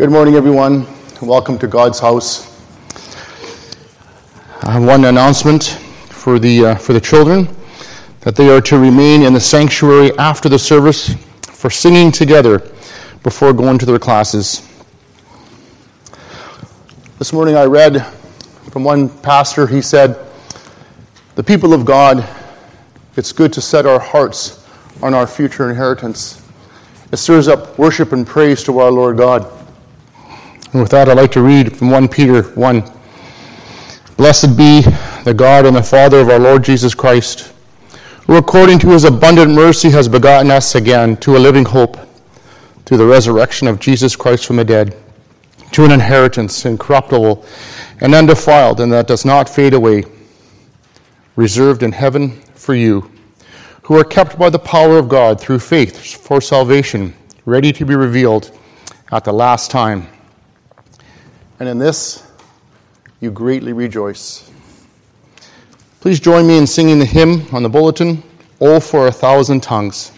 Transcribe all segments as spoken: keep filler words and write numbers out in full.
Good morning, everyone. Welcome to God's house. I have one announcement for the uh, for the children, that they are to remain in the sanctuary after the service for singing together before going to their classes. This morning I read from one pastor. He said, "The people of God, it's good to set our hearts on our future inheritance. It stirs up worship and praise to our Lord God." And with that, I'd like to read from First Peter one. "Blessed be the God and the Father of our Lord Jesus Christ, who according to his abundant mercy has begotten us again to a living hope through the resurrection of Jesus Christ from the dead, to an inheritance incorruptible and undefiled, and that does not fade away, reserved in heaven for you, who are kept by the power of God through faith for salvation, ready to be revealed at the last time. And in this you greatly rejoice." Please join me in singing the hymn on the bulletin, "Oh, for a Thousand Tongues."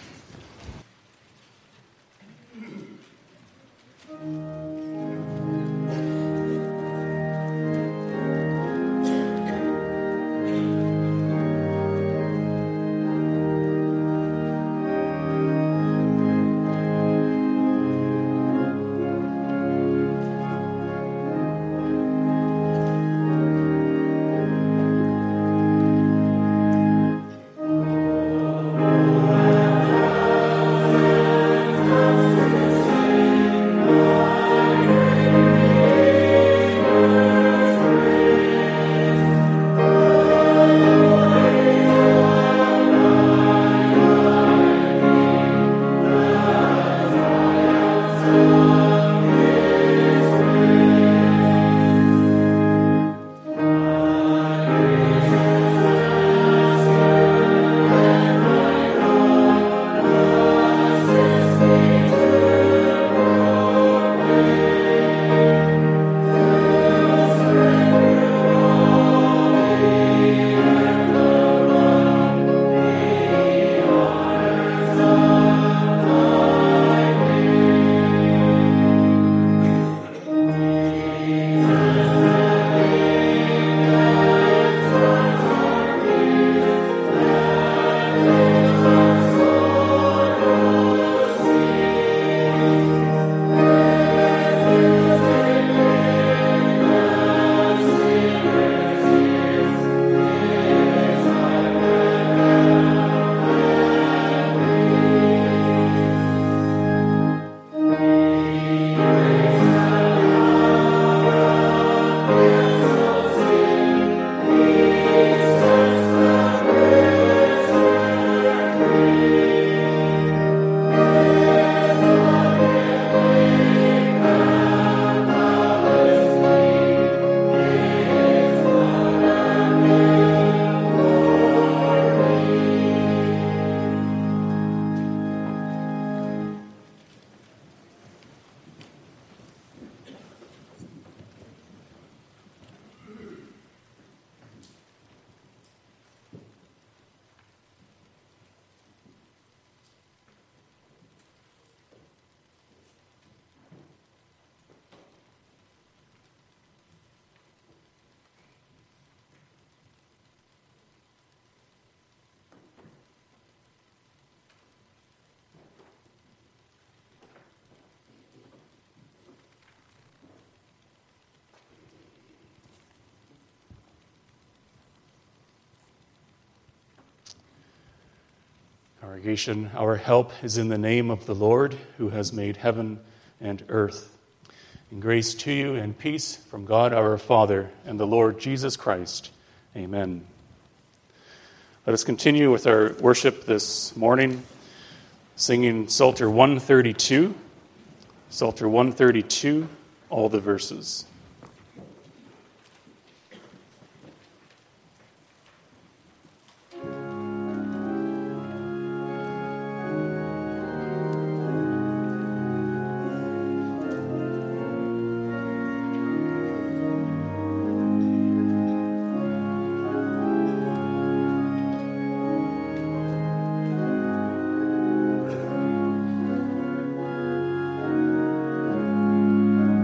Congregation, our help is in the name of the Lord, who has made heaven and earth. And grace to you and peace from God our Father and the Lord Jesus Christ. Amen. Let us continue with our worship this morning, singing Psalter one thirty-two. Psalter one thirty-two, all the verses. Thank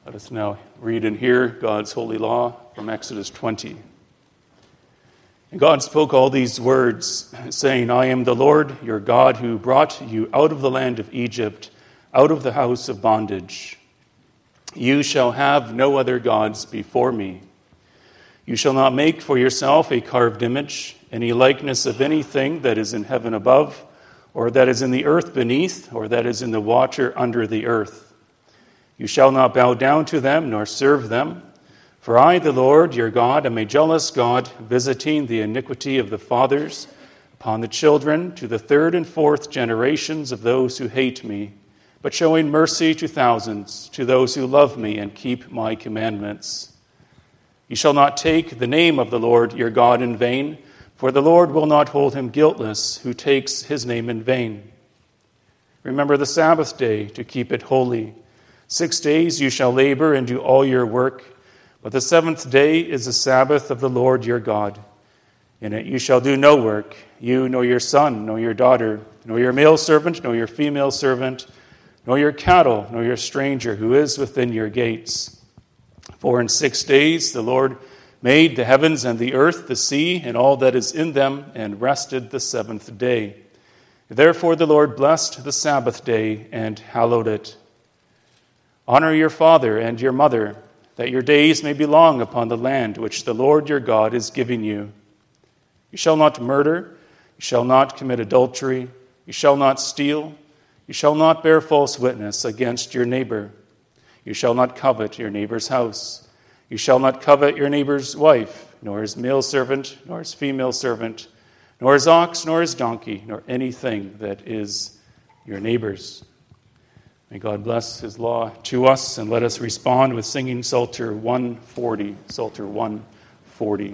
Let us now read and hear God's holy law from Exodus twenty. And God spoke all these words, saying, I am the Lord your God who brought you out of the land of Egypt, out of the house of bondage. You shall have no other gods before me. You shall not make for yourself a carved image, any likeness of anything that is in heaven above, or that is in the earth beneath, or that is in the water under the earth. You shall not bow down to them, nor serve them. For I, the Lord your God, am a jealous God, visiting the iniquity of the fathers upon the children to the third and fourth generations of those who hate me, but showing mercy to thousands, to those who love me and keep my commandments. You shall not take the name of the Lord your God in vain, for the Lord will not hold him guiltless who takes his name in vain. Remember the Sabbath day to keep it holy. Six days you shall labor and do all your work, but the seventh day is the Sabbath of the Lord your God. In it you shall do no work, you, nor your son, nor your daughter, nor your male servant, nor your female servant, nor your cattle, nor your stranger who is within your gates. For in six days the Lord made the heavens and the earth, the sea, and all that is in them, and rested the seventh day. Therefore the Lord blessed the Sabbath day and hallowed it. Honor your father and your mother, that your days may be long upon the land which the Lord your God is giving you. You shall not murder, you shall not commit adultery, you shall not steal, you shall not bear false witness against your neighbor. You shall not covet your neighbor's house. You shall not covet your neighbor's wife, nor his male servant, nor his female servant, nor his ox, nor his donkey, nor anything that is your neighbor's. May God bless his law to us, and let us respond with singing Psalter one forty. Psalter one forty.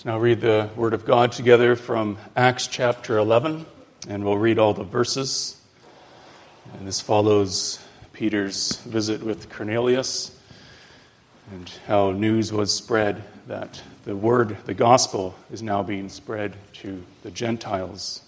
Now read the Word of God together from Acts chapter eleven, and we'll read all the verses. And this follows Peter's visit with Cornelius and how news was spread that the word, the gospel, is now being spread to the Gentiles.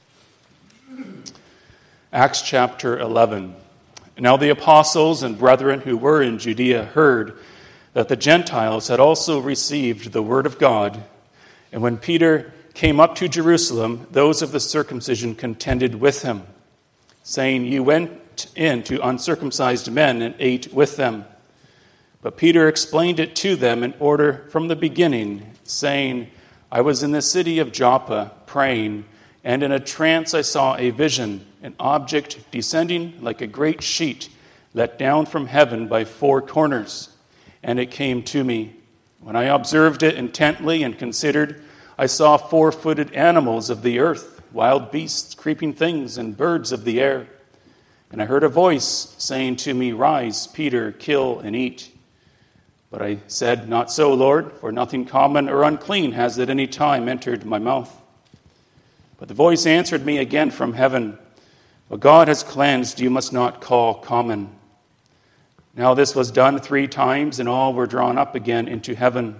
Acts chapter eleven. Now the apostles and brethren who were in Judea heard that the Gentiles had also received the word of God. And when Peter came up to Jerusalem, those of the circumcision contended with him, saying, "You went in to uncircumcised men and ate with them." But Peter explained it to them in order from the beginning, saying, "I was in the city of Joppa praying, and in a trance I saw a vision, an object descending like a great sheet let down from heaven by four corners. And it came to me. When I observed it intently and considered, I saw four-footed animals of the earth, wild beasts, creeping things, and birds of the air. And I heard a voice saying to me, 'Rise, Peter, kill and eat.' But I said, 'Not so, Lord, for nothing common or unclean has at any time entered my mouth.' But the voice answered me again from heaven, 'What God has cleansed, you must not call common.' Now this was done three times, and all were drawn up again into heaven.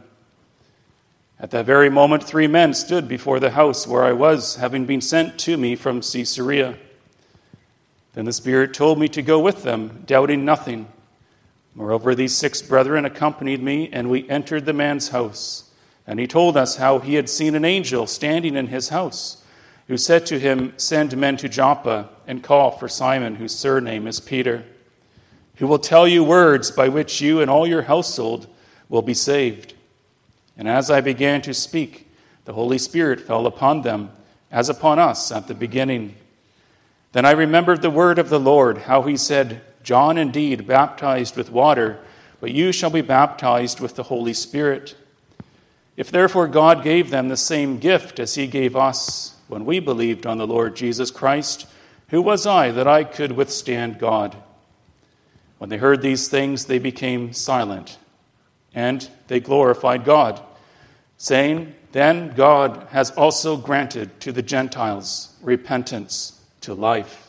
At that very moment, three men stood before the house where I was, having been sent to me from Caesarea. Then the Spirit told me to go with them, doubting nothing. Moreover, these six brethren accompanied me, and we entered the man's house. And he told us how he had seen an angel standing in his house, who said to him, 'Send men to Joppa, and call for Simon, whose surname is Peter, who will tell you words by which you and all your household will be saved.' And as I began to speak, the Holy Spirit fell upon them, as upon us at the beginning. Then I remembered the word of the Lord, how he said, 'John indeed baptized with water, but you shall be baptized with the Holy Spirit.' If therefore God gave them the same gift as he gave us when we believed on the Lord Jesus Christ, who was I that I could withstand God?" When they heard these things, they became silent, and they glorified God, saying, "Then God has also granted to the Gentiles repentance to life."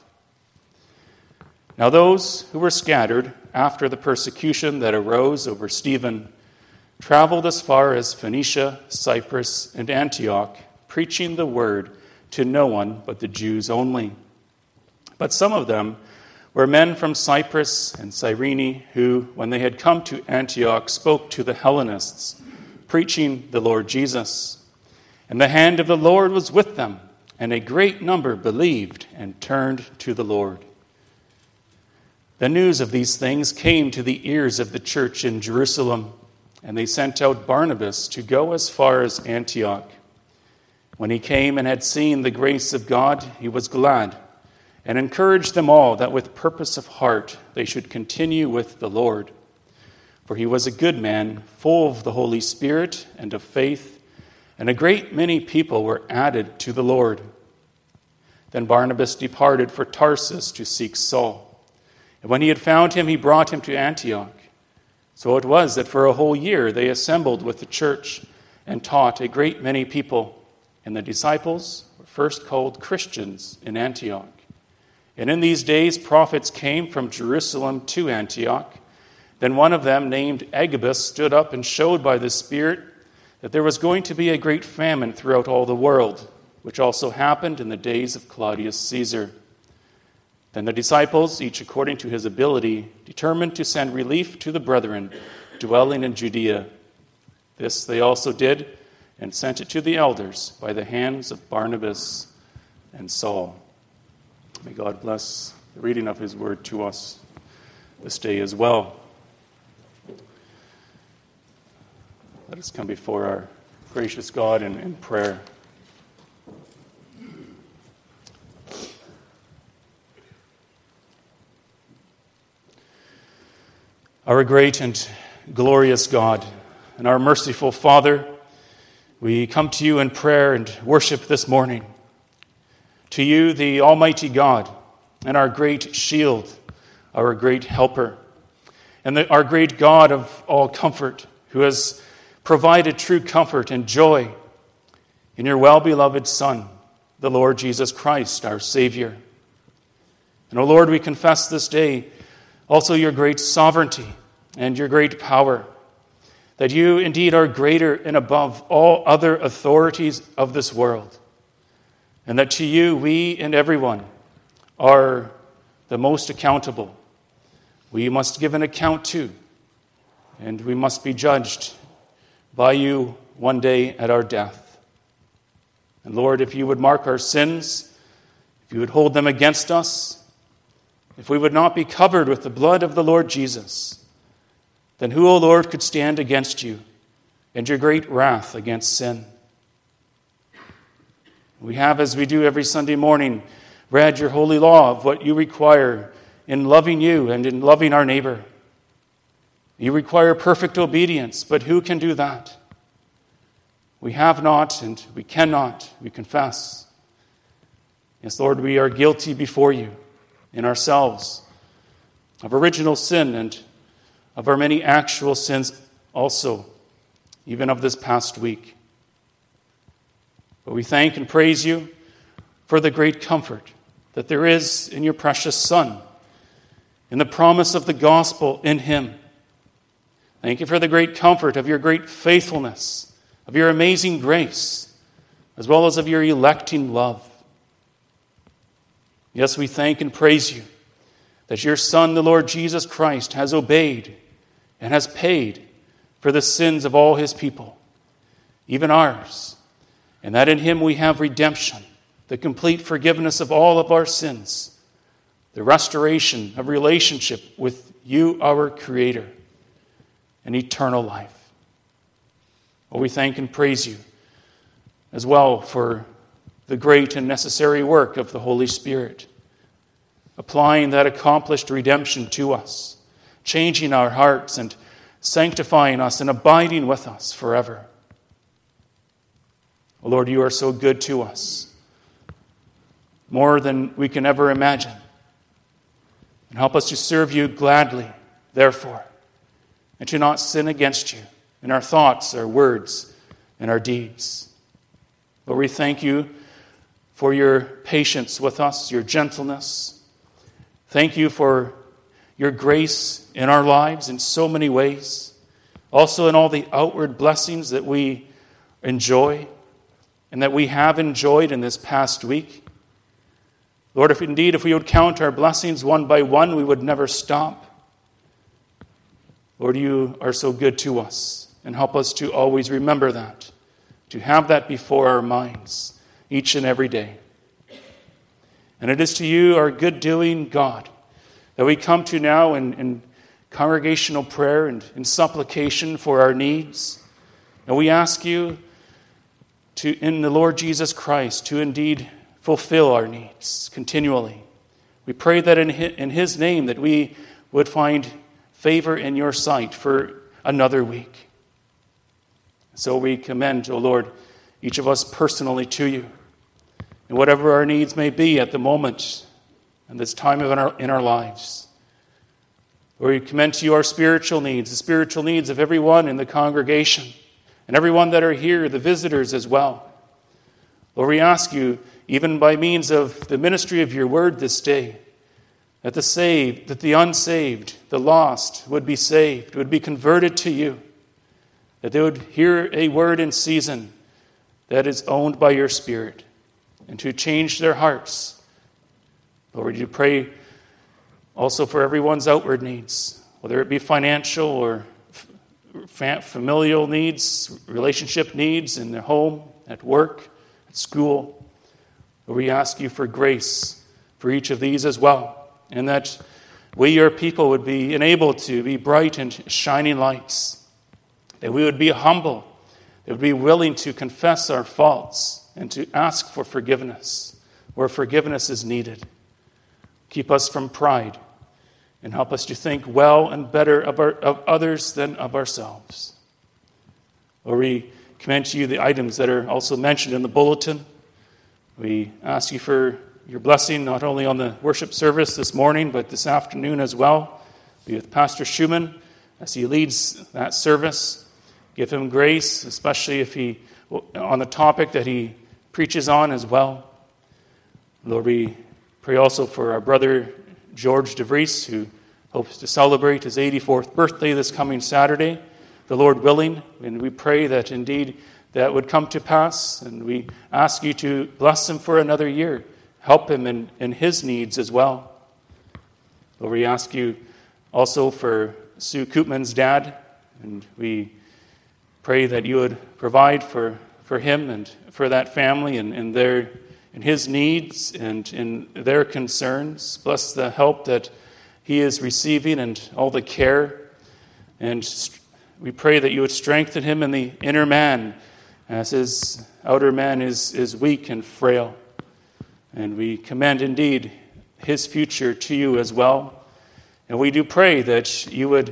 Now those who were scattered after the persecution that arose over Stephen traveled as far as Phoenicia, Cyprus, and Antioch, preaching the word to no one but the Jews only. But some of them were men from Cyprus and Cyrene who, when they had come to Antioch, spoke to the Hellenists, preaching the Lord Jesus. And the hand of the Lord was with them, and a great number believed and turned to the Lord. The news of these things came to the ears of the church in Jerusalem, and they sent out Barnabas to go as far as Antioch. When he came and had seen the grace of God, he was glad, and encouraged them all that with purpose of heart they should continue with the Lord. For he was a good man, full of the Holy Spirit and of faith, and a great many people were added to the Lord. Then Barnabas departed for Tarsus to seek Saul. And when he had found him, he brought him to Antioch. So it was that for a whole year they assembled with the church and taught a great many people. And the disciples were first called Christians in Antioch. And in these days prophets came from Jerusalem to Antioch. Then one of them, named Agabus, stood up and showed by the Spirit that there was going to be a great famine throughout all the world, which also happened in the days of Claudius Caesar. Then the disciples, each according to his ability, determined to send relief to the brethren dwelling in Judea. This they also did, and sent it to the elders by the hands of Barnabas and Saul. May God bless the reading of his word to us this day as well. Let us come before our gracious God in, in prayer. Our great and glorious God and our merciful Father, we come to you in prayer and worship this morning. To you, the Almighty God, and our great shield, our great helper, and the, our great God of all comfort, who has provided true comfort and joy in your well-beloved Son, the Lord Jesus Christ, our Savior. And, O Lord, we confess this day also your great sovereignty and your great power, that you indeed are greater and above all other authorities of this world, and that to you we and everyone are the most accountable. We must give an account to, and we must be judged by you one day at our death. And Lord, if you would mark our sins, if you would hold them against us, if we would not be covered with the blood of the Lord Jesus, then who, O Lord, could stand against you and your great wrath against sin? We have, as we do every Sunday morning, read your holy law of what you require in loving you and in loving our neighbor. You require perfect obedience, but who can do that? We have not, and we cannot, we confess. Yes, Lord, we are guilty before you in ourselves of original sin and of our many actual sins also, even of this past week. But we thank and praise you for the great comfort that there is in your precious Son, in the promise of the gospel in him. Thank you for the great comfort of your great faithfulness, of your amazing grace, as well as of your electing love. Yes, we thank and praise you that your Son, the Lord Jesus Christ, has obeyed and has paid for the sins of all his people, even ours, and that in him we have redemption, the complete forgiveness of all of our sins, the restoration of relationship with you, our Creator, and eternal life. Oh, we thank and praise you as well for the great and necessary work of the Holy Spirit, applying that accomplished redemption to us, changing our hearts and sanctifying us and abiding with us forever. Oh, Lord, you are so good to us, more than we can ever imagine. And help us to serve you gladly, therefore, and to not sin against you in our thoughts, our words, and our deeds. Lord, we thank you for your patience with us, your gentleness. Thank you for your grace in our lives in so many ways. Also in all the outward blessings that we enjoy and that we have enjoyed in this past week. Lord, if indeed, if we would count our blessings one by one, we would never stop. Lord, you are so good to us, and help us to always remember that, to have that before our minds each and every day. And it is to you, our good-doing God, that we come to now in, in congregational prayer and in supplication for our needs. And we ask you to, in the Lord Jesus Christ, to indeed fulfill our needs continually. We pray that in his, in his name that we would find favor in your sight for another week. So we commend, O Lord, each of us personally to you. And whatever our needs may be at the moment and this time of our, in our lives. Lord, we commend to you our spiritual needs, the spiritual needs of everyone in the congregation and everyone that are here, the visitors as well. Lord, we ask you, even by means of the ministry of your word this day, that the saved, that the unsaved, the lost would be saved, would be converted to you, that they would hear a word in season that is owned by your Spirit, and to change their hearts. Lord, you pray also for everyone's outward needs, whether it be financial or familial needs, relationship needs in their home, at work, at school. Lord, we ask you for grace for each of these as well, and that we, your people, would be enabled to be bright and shining lights, that we would be humble, that we would be willing to confess our faults and to ask for forgiveness where forgiveness is needed. Keep us from pride and help us to think well and better of, our, of others than of ourselves. Lord, we commend to you the items that are also mentioned in the bulletin. We ask you for your blessing not only on the worship service this morning, but this afternoon as well. Be with Pastor Schumann as he leads that service. Give him grace, especially if he on the topic that he preaches on as well. Lord, we pray also for our brother George DeVries, who hopes to celebrate his eighty-fourth birthday this coming Saturday, the Lord willing. And we pray that indeed that would come to pass. And we ask you to bless him for another year. Help him in, in his needs as well. Lord, we ask you also for Sue Koopman's dad. And we pray that you would provide for, for him and for that family and, and their and his needs and in their concerns. Bless the help that he is receiving and all the care. And we pray that you would strengthen him in the inner man, as his outer man is, is weak and frail. And we commend indeed his future to you as well. And we do pray that you would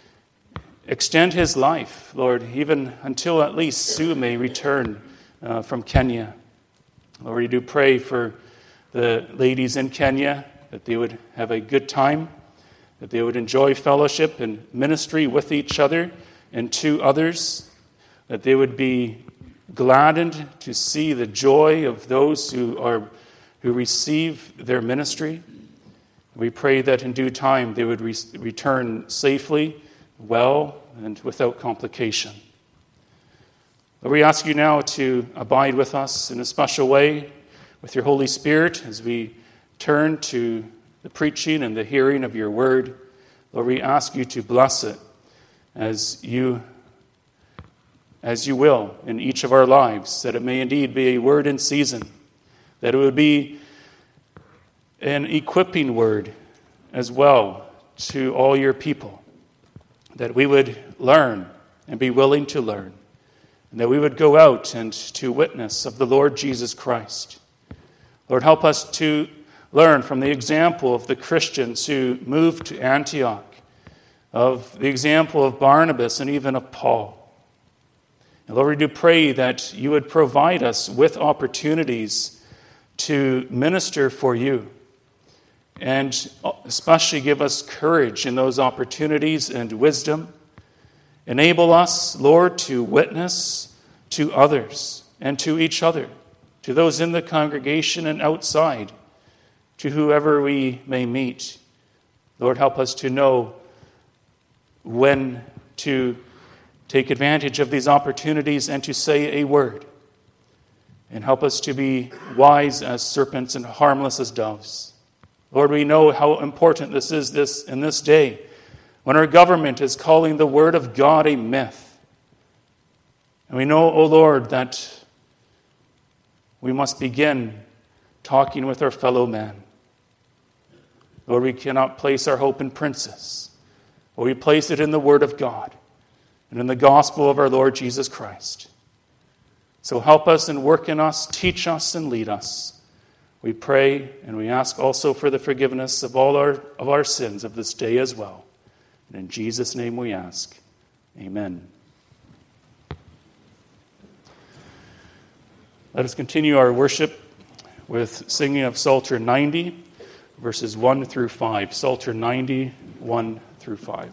extend his life, Lord, even until at least Sue may return uh, from Kenya. Lord, we do pray for the ladies in Kenya, that they would have a good time, that they would enjoy fellowship and ministry with each other and to others, that they would be gladdened to see the joy of those who are who receive their ministry. We pray that in due time they would re- return safely, well, and without complication. Lord, we ask you now to abide with us in a special way with your Holy Spirit as we turn to the preaching and the hearing of your word. Lord, we ask you to bless it as you, as you will in each of our lives, that it may indeed be a word in season, that it would be an equipping word as well to all your people, that we would learn and be willing to learn, and that we would go out and to witness of the Lord Jesus Christ. Lord, help us to learn from the example of the Christians who moved to Antioch, of the example of Barnabas and even of Paul. And Lord, we do pray that you would provide us with opportunities to minister for you, and especially give us courage in those opportunities and wisdom. Enable us, Lord, to witness to others and to each other, to those in the congregation and outside, to whoever we may meet. Lord, help us to know when to take advantage of these opportunities and to say a word. And help us to be wise as serpents and harmless as doves. Lord, we know how important this is this in this day, when our government is calling the word of God a myth. And we know, O Lord, that we must begin talking with our fellow man. Lord, we cannot place our hope in princes, but we place it in the word of God and in the gospel of our Lord Jesus Christ. So help us and work in us, teach us and lead us. We pray and we ask also for the forgiveness of all our of our sins of this day as well. And in Jesus' name we ask. Amen. Let us continue our worship with singing of Psalter ninety, verses one through five. Psalter ninety, one through five.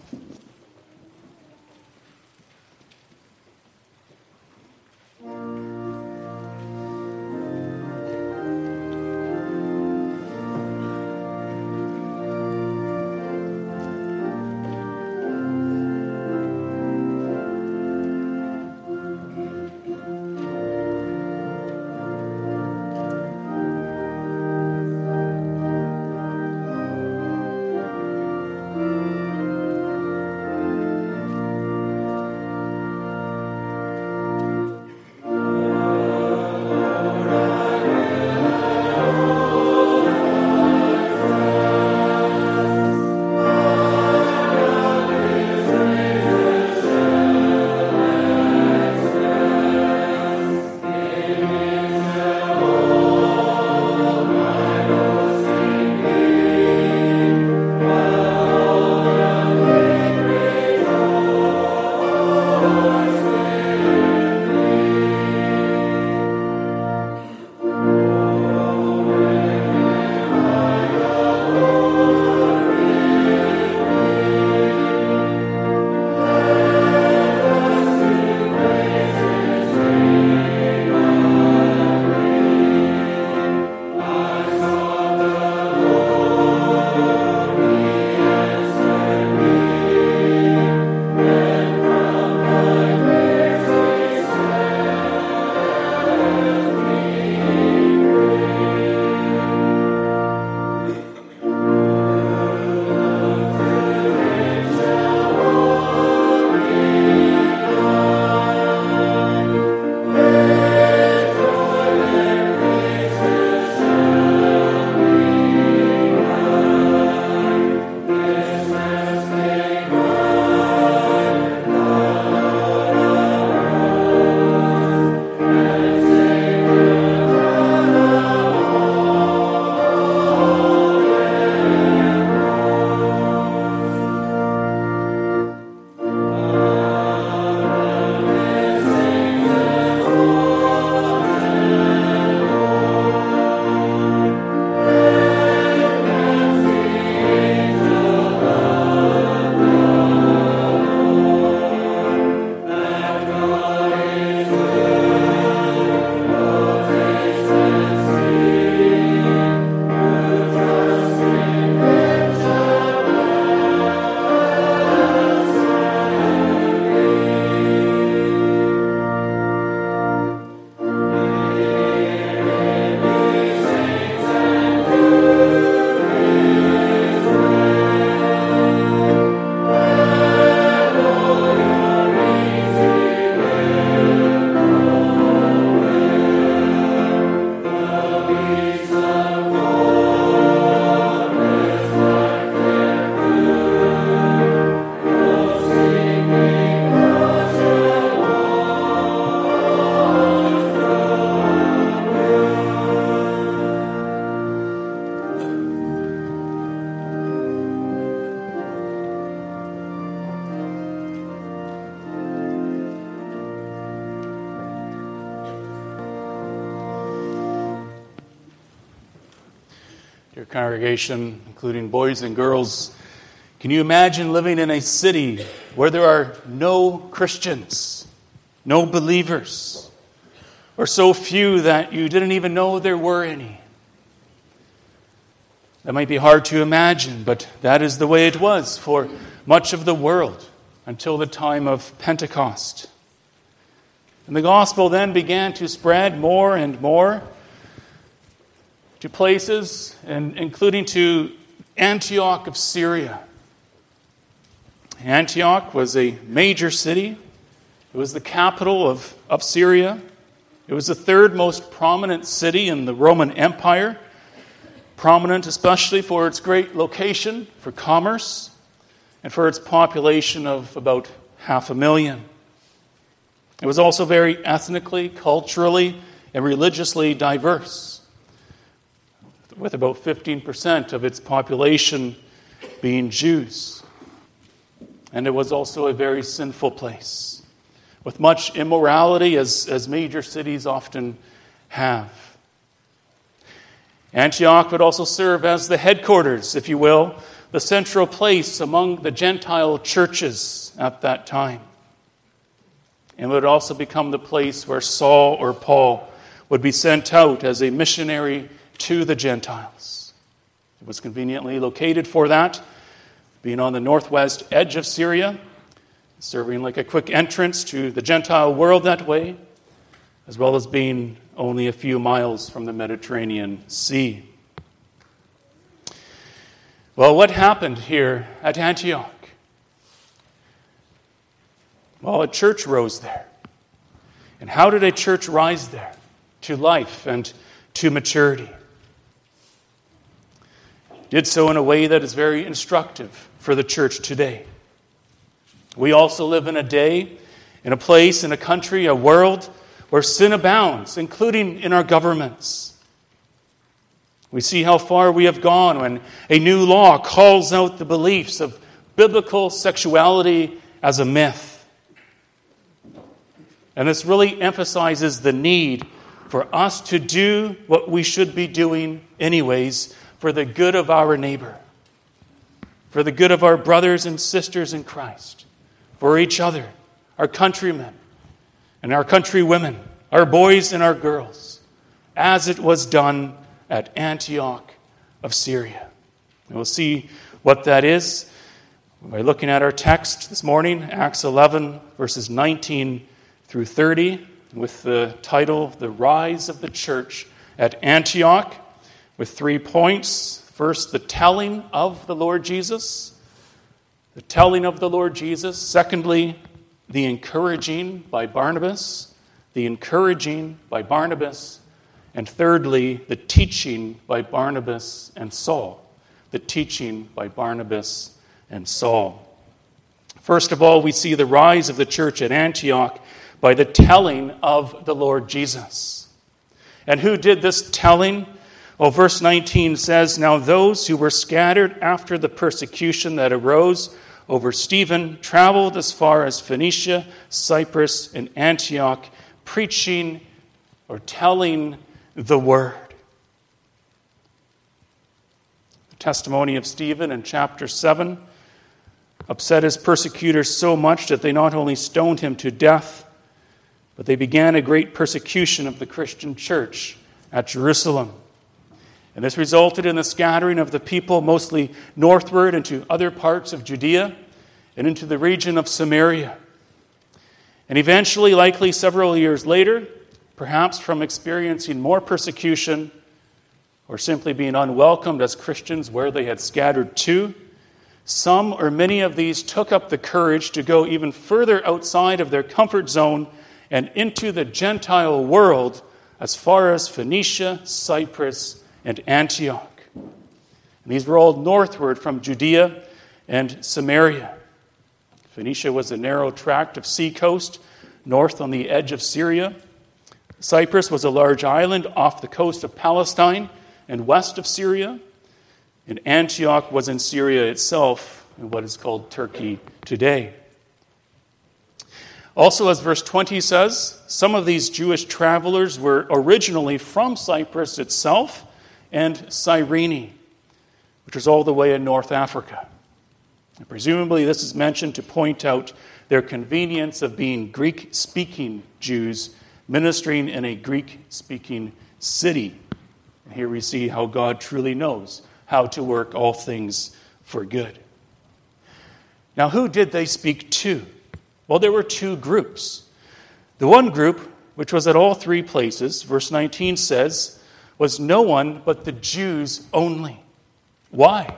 Dear congregation, including boys and girls, can you imagine living in a city where there are no Christians, no believers, or so few that you didn't even know there were any? That might be hard to imagine, but that is the way it was for much of the world until the time of Pentecost. And the gospel then began to spread more and more to places, and including to Antioch of Syria. Antioch was a major city. It was the capital of, of Syria. It was the third most prominent city in the Roman Empire, prominent especially for its great location for commerce and for its population of about half a million. It was also very ethnically, culturally, and religiously diverse, with about fifteen percent of its population being Jews. And it was also a very sinful place, with much immorality, as, as major cities often have. Antioch would also serve as the headquarters, if you will, the central place among the Gentile churches at that time. And would also become the place where Saul or Paul would be sent out as a missionary to the Gentiles. It was conveniently located for that, being on the northwest edge of Syria, serving like a quick entrance to the Gentile world that way, as well as being only a few miles from the Mediterranean Sea. Well, what happened here at Antioch? Well, a church rose there. And how did a church rise there to life and to maturity? It did so in a way that is very instructive for the church today. We also live in a day, in a place, in a country, a world where sin abounds, including in our governments. We see how far we have gone when a new law calls out the beliefs of biblical sexuality as a myth. And this really emphasizes the need for us to do what we should be doing anyways for the good of our neighbor, for the good of our brothers and sisters in Christ, for each other, our countrymen and our countrywomen, our boys and our girls, as it was done at Antioch of Syria. And we'll see what that is by looking at our text this morning, Acts eleven, verses nineteen through thirty, with the title, The Rise of the Church at Antioch, with three points. First, the telling of the Lord Jesus. The telling of the Lord Jesus. Secondly, the encouraging by Barnabas. The encouraging by Barnabas. And thirdly, the teaching by Barnabas and Saul. The teaching by Barnabas and Saul. First of all, we see the rise of the church at Antioch by the telling of the Lord Jesus. And who did this telling? Well, verse nineteen says, Now those who were scattered after the persecution that arose over Stephen traveled as far as Phoenicia, Cyprus, and Antioch, preaching or telling the word. The testimony of Stephen in chapter seven upset his persecutors so much that they not only stoned him to death, but they began a great persecution of the Christian church at Jerusalem. And this resulted in the scattering of the people mostly northward into other parts of Judea and into the region of Samaria. And eventually, likely several years later, perhaps from experiencing more persecution or simply being unwelcomed as Christians where they had scattered to, some or many of these took up the courage to go even further outside of their comfort zone and into the Gentile world as far as Phoenicia, Cyprus, and Antioch. And these rolled northward from Judea and Samaria. Phoenicia was a narrow tract of sea coast north on the edge of Syria. Cyprus was a large island off the coast of Palestine and west of Syria. And Antioch was in Syria itself, in what is called Turkey today. Also, as verse twenty says, some of these Jewish travelers were originally from Cyprus itself and Cyrene. which was all the way in North Africa. And presumably this is mentioned to point out their convenience of being Greek-speaking Jews ministering in a Greek-speaking city. And here we see how God truly knows how to work all things for good. Now, who did they speak to? Well, there were two groups. The one group, which was at all three places, verse nineteen says, was no one but the Jews only. Why?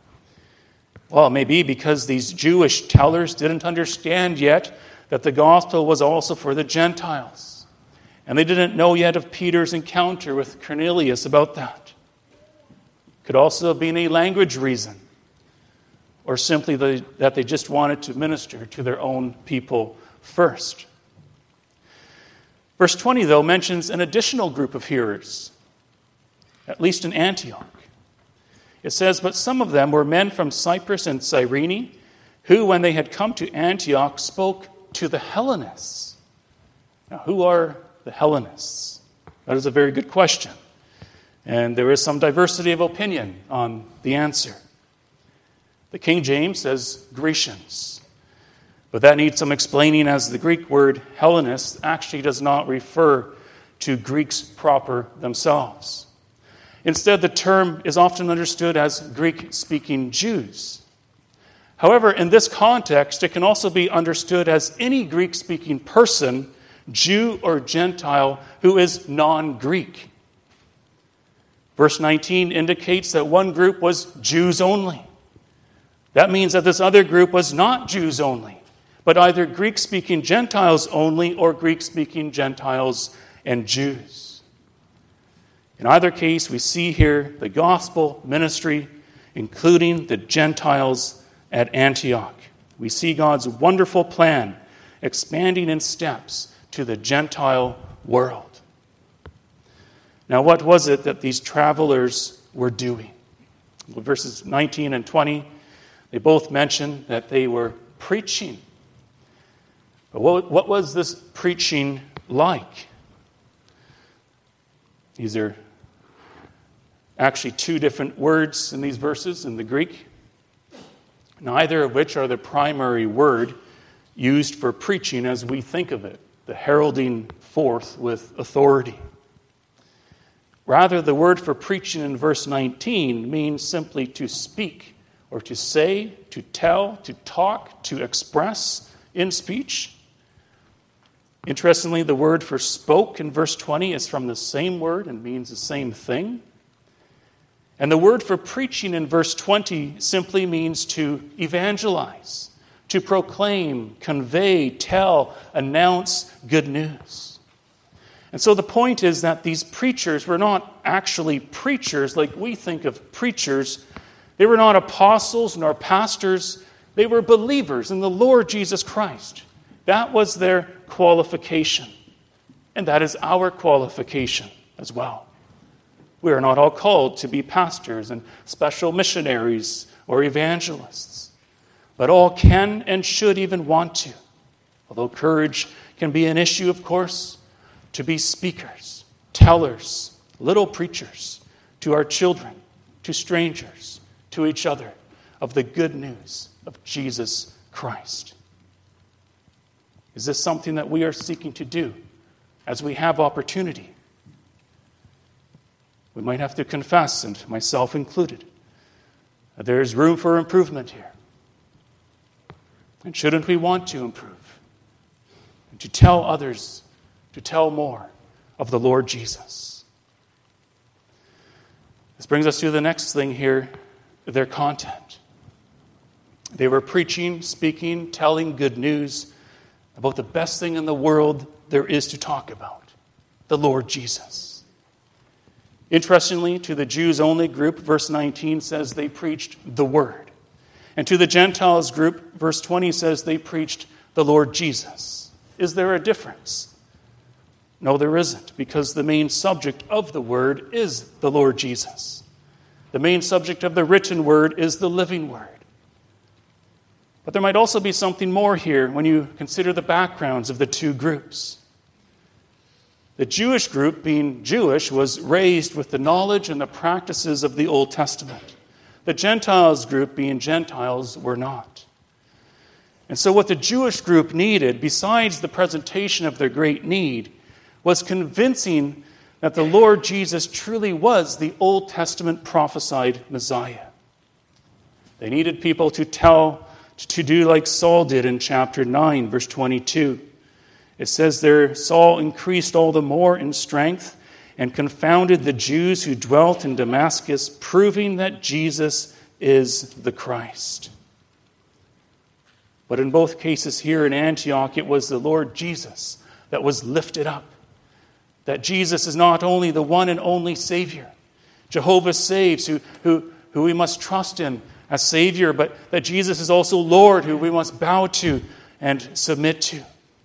Well, maybe because these Jewish tellers didn't understand yet that the gospel was also for the Gentiles. And they didn't know yet of Peter's encounter with Cornelius about that. Could also have been a language reason, or simply the, that they just wanted to minister to their own people first. Verse twenty, though, mentions an additional group of hearers, at least in Antioch. It says, "But some of them were men from Cyprus and Cyrene, who, when they had come to Antioch, spoke to the Hellenists." Now, who are the Hellenists? That is a very good question. And there is some diversity of opinion on the answer. The King James says Grecians. But that needs some explaining, as the Greek word Hellenist actually does not refer to Greeks proper themselves. Instead, the term is often understood as Greek-speaking Jews. However, in this context, it can also be understood as any Greek-speaking person, Jew or Gentile, who is non-Greek. Verse nineteen indicates that one group was Jews only. That means that this other group was not Jews only, but either Greek-speaking Gentiles only or Greek-speaking Gentiles and Jews. In either case, we see here the gospel ministry, including the Gentiles at Antioch. We see God's wonderful plan expanding in steps to the Gentile world. Now, what was it that these travelers were doing? Well, verses nineteen and twenty, they both mention that they were preaching. But what, what was this preaching like? These are actually two different words in these verses in the Greek, neither of which are the primary word used for preaching as we think of it, the heralding forth with authority. Rather, the word for preaching in verse nineteen means simply to speak, or to say, to tell, to talk, to express in speech. Interestingly, the word for spoke in verse twenty is from the same word and means the same thing. And the word for preaching in verse twenty simply means to evangelize, to proclaim, convey, tell, announce good news. And so the point is that these preachers were not actually preachers like we think of preachers. They were not apostles nor pastors. They were believers in the Lord Jesus Christ. That was their qualification. And that is our qualification as well. We are not all called to be pastors and special missionaries or evangelists. But all can and should even want to. Although courage can be an issue, of course, to be speakers, tellers, little preachers to our children, to strangers, to each other of the good news of Jesus Christ. Is this something that we are seeking to do as we have opportunity? We might have to confess, and myself included, that there is room for improvement here. And shouldn't we want to improve? And to tell others, to tell more of the Lord Jesus. This brings us to the next thing here, their content. They were preaching, speaking, telling good news about the best thing in the world there is to talk about, the Lord Jesus. Interestingly, to the Jews only group, verse nineteen says they preached the word. And to the Gentiles group, verse twenty says they preached the Lord Jesus. Is there a difference? No, there isn't, because the main subject of the word is the Lord Jesus. The main subject of the written word is the living word. But there might also be something more here when you consider the backgrounds of the two groups. The Jewish group, being Jewish, was raised with the knowledge and the practices of the Old Testament. The Gentiles group, being Gentiles, were not. And so what the Jewish group needed, besides the presentation of their great need, was convincing that the Lord Jesus truly was the Old Testament prophesied Messiah. They needed people to tell, to do like Saul did in chapter nine, verse twenty-two. It says there, Saul increased all the more in strength and confounded the Jews who dwelt in Damascus, proving that Jesus is the Christ. But in both cases here in Antioch, it was the Lord Jesus that was lifted up. That Jesus is not only the one and only Savior, Jehovah saves, who, who, who we must trust in as Savior, but that Jesus is also Lord, who we must bow to and submit to.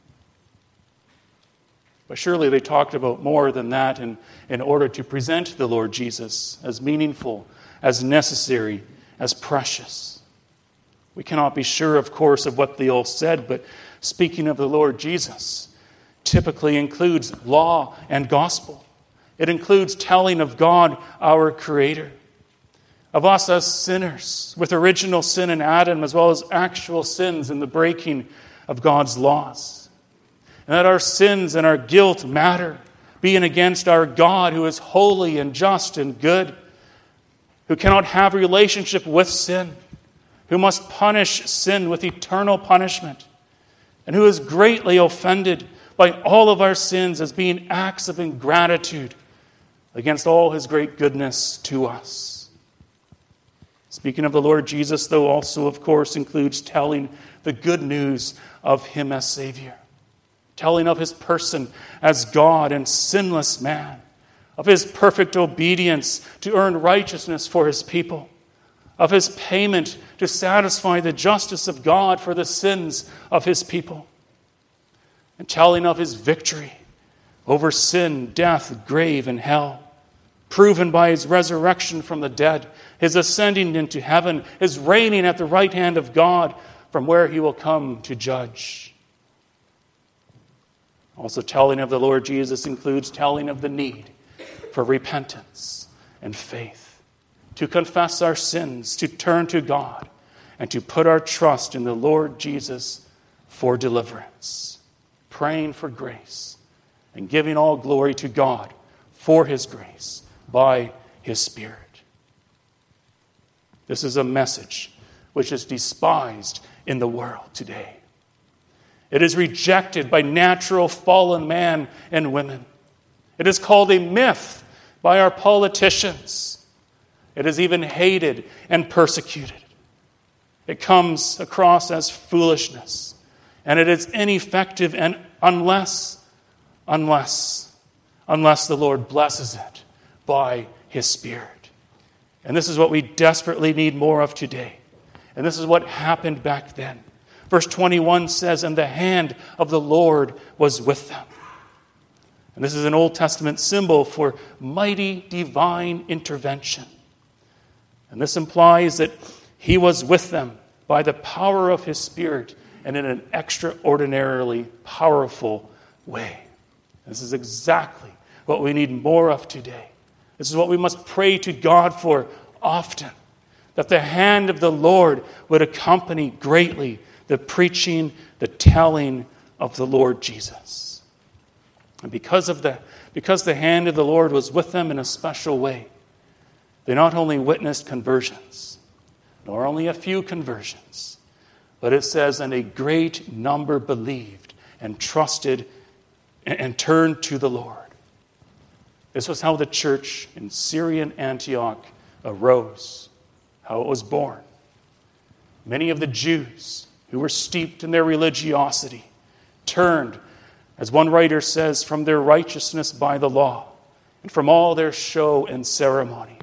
But surely they talked about more than that in, in order to present the Lord Jesus as meaningful, as necessary, as precious. We cannot be sure, of course, of what they all said, but speaking of the Lord Jesus typically includes law and gospel. It includes telling of God, our Creator, of us as sinners, with original sin in Adam, as well as actual sins in the breaking of God's laws. And that our sins and our guilt matter, being against our God, who is holy and just and good, who cannot have a relationship with sin, who must punish sin with eternal punishment, and who is greatly offended by all of our sins as being acts of ingratitude against all his great goodness to us. Speaking of the Lord Jesus, though, also, of course, includes telling the good news of him as Savior, telling of his person as God and sinless man, of his perfect obedience to earn righteousness for his people, of his payment to satisfy the justice of God for the sins of his people, and telling of his victory over sin, death, grave, and hell, proven by his resurrection from the dead, his ascending into heaven, his reigning at the right hand of God, from where he will come to judge. Also, telling of the Lord Jesus includes telling of the need for repentance and faith, to confess our sins, to turn to God, and to put our trust in the Lord Jesus for deliverance, praying for grace, and giving all glory to God for his grace by his Spirit. This is a message which is despised in the world today. It is rejected by natural fallen man and women. It is called a myth by our politicians. It is even hated and persecuted. It comes across as foolishness, and it is ineffective and unless, unless, unless the Lord blesses it by his Spirit. And this is what we desperately need more of today. And this is what happened back then. Verse twenty-one says, "And the hand of the Lord was with them." And this is an Old Testament symbol for mighty divine intervention. And this implies that he was with them by the power of his Spirit and in an extraordinarily powerful way. This is exactly what we need more of today. This is what we must pray to God for often, that the hand of the Lord would accompany greatly the preaching, the telling of the Lord Jesus. And because of the, because the hand of the Lord was with them in a special way, they not only witnessed conversions, nor only a few conversions, but it says, and a great number believed and trusted and, and turned to the Lord. This was how the church in Syrian Antioch arose, how it was born. Many of the Jews who were steeped in their religiosity turned, as one writer says, from their righteousness by the law and from all their show and ceremony.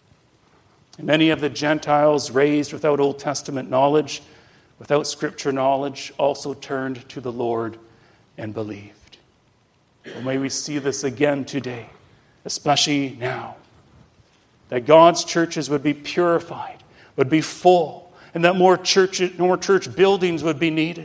And many of the Gentiles raised without Old Testament knowledge, without Scripture knowledge, also turned to the Lord and believed. Well, may we see this again today, especially now, that God's churches would be purified, would be full, and that more church, more church buildings would be needed.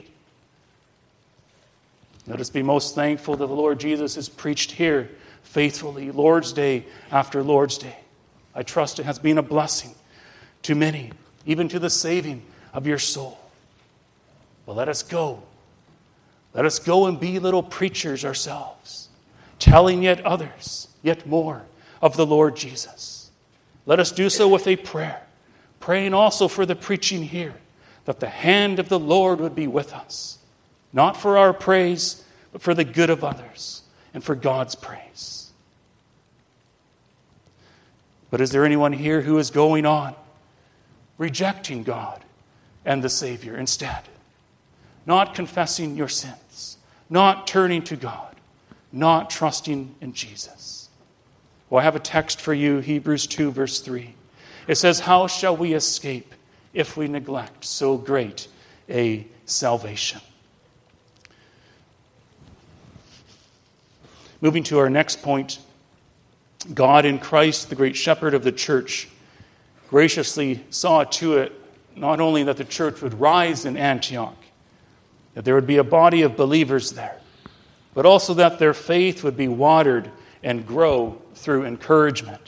Let us be most thankful that the Lord Jesus is preached here faithfully, Lord's Day after Lord's Day. I trust it has been a blessing to many, even to the saving of your soul. Well, let us go. Let us go and be little preachers ourselves, telling yet others, yet more, of the Lord Jesus. Let us do so with a prayer, praying also for the preaching here, that the hand of the Lord would be with us, not for our praise, but for the good of others and for God's praise. But is there anyone here who is going on, rejecting God and the Savior instead? Not confessing your sins, not turning to God, not trusting in Jesus. Well, I have a text for you, Hebrews two, verse three. It says, "How shall we escape if we neglect so great a salvation?" Moving to our next point, God in Christ, the great shepherd of the church, graciously saw to it not only that the church would rise in Antioch, that there would be a body of believers there, but also that their faith would be watered and grow through encouragement.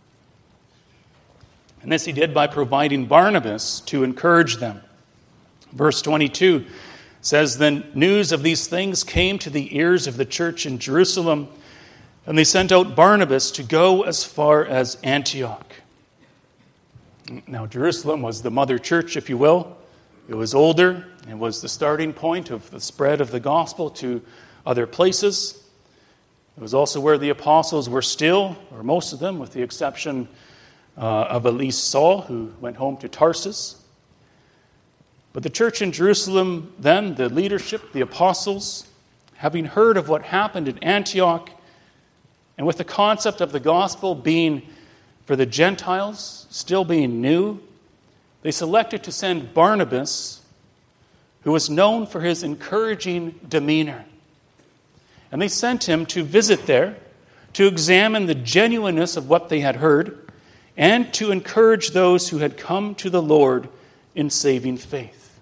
And this he did by providing Barnabas to encourage them. Verse twenty-two says, "Then news of these things came to the ears of the church in Jerusalem, and they sent out Barnabas to go as far as Antioch." Now, Jerusalem was the mother church, if you will. It was older. It was the starting point of the spread of the gospel to other places. It was also where the apostles were still, or most of them, with the exception uh, of at least Saul, who went home to Tarsus. But the church in Jerusalem then, the leadership, the apostles, having heard of what happened in Antioch, and with the concept of the gospel being for the Gentiles, still being new, they selected to send Barnabas, who was known for his encouraging demeanor. And they sent him to visit there, to examine the genuineness of what they had heard, and to encourage those who had come to the Lord in saving faith.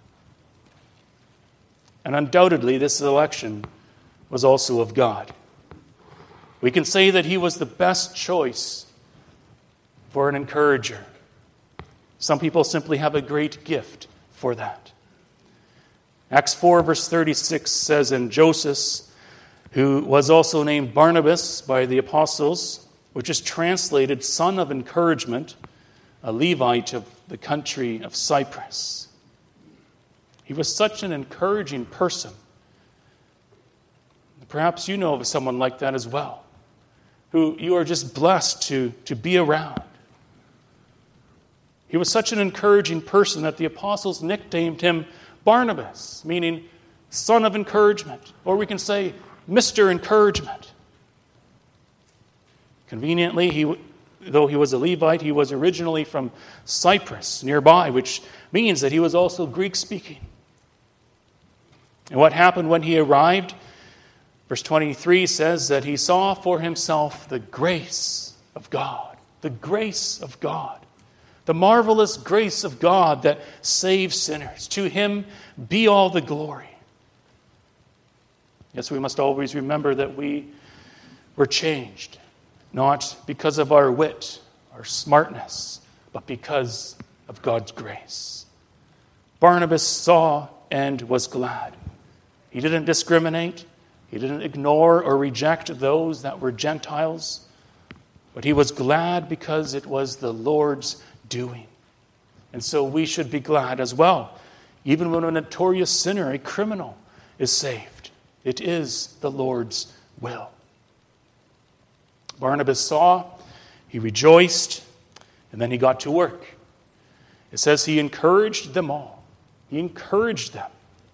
And undoubtedly, this election was also of God. We can say that he was the best choice for an encourager. Some people simply have a great gift for that. Acts four, verse thirty-six says, "And Joseph, who was also named Barnabas by the apostles," which is translated "son of encouragement," a Levite of the country of Cyprus. He was such an encouraging person. Perhaps you know of someone like that as well, who you are just blessed to, to be around. He was such an encouraging person that the apostles nicknamed him Barnabas, meaning son of encouragement, or we can say Mister Encouragement. Conveniently, he, though he was a Levite, he was originally from Cyprus, nearby, which means that he was also Greek-speaking. And what happened when he arrived? Verse twenty-three says that he saw for himself the grace of God, the grace of God, the marvelous grace of God that saves sinners. To him be all the glory. Yes, we must always remember that we were changed, not because of our wit, our smartness, but because of God's grace. Barnabas saw and was glad. He didn't discriminate. He didn't ignore or reject those that were Gentiles, but he was glad because it was the Lord's doing. And so we should be glad as well, even when a notorious sinner, a criminal, is saved. It is the Lord's will. Barnabas saw, he rejoiced, and then he got to work. It says he encouraged them all. He encouraged them.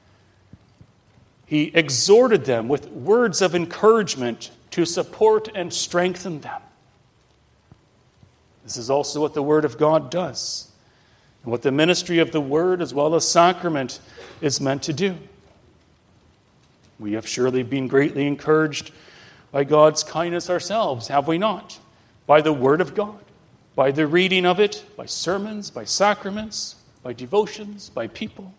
He exhorted them with words of encouragement to support and strengthen them. This is also what the Word of God does, and what the ministry of the Word as well as sacrament is meant to do. We have surely been greatly encouraged by God's kindness ourselves, have we not? By the Word of God, by the reading of it, by sermons, by sacraments, by devotions, by people.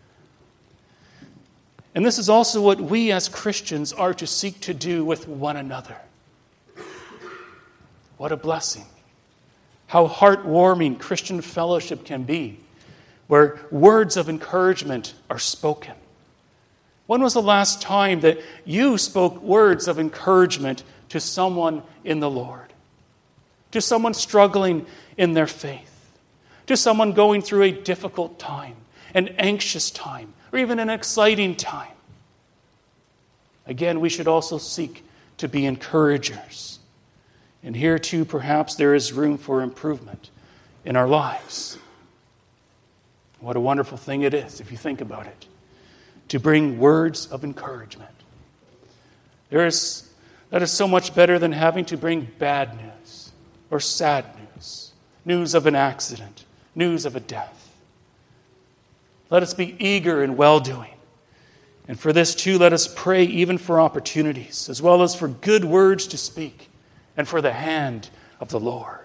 And this is also what we as Christians are to seek to do with one another. What a blessing. how heartwarming Christian fellowship can be, where words of encouragement are spoken. When was the last time that you spoke words of encouragement to someone in the Lord? To someone struggling in their faith? To someone going through a difficult time, an anxious time, or even an exciting time? Again, we should also seek to be encouragers. And here too, perhaps there is room for improvement in our lives. What a wonderful thing it is, if you think about it, to bring words of encouragement. There is, that is so much better than having to bring bad news or sad news, news of an accident, news of a death. Let us be eager in well-doing. And for this too, let us pray even for opportunities, as well as for good words to speak, and for the hand of the Lord.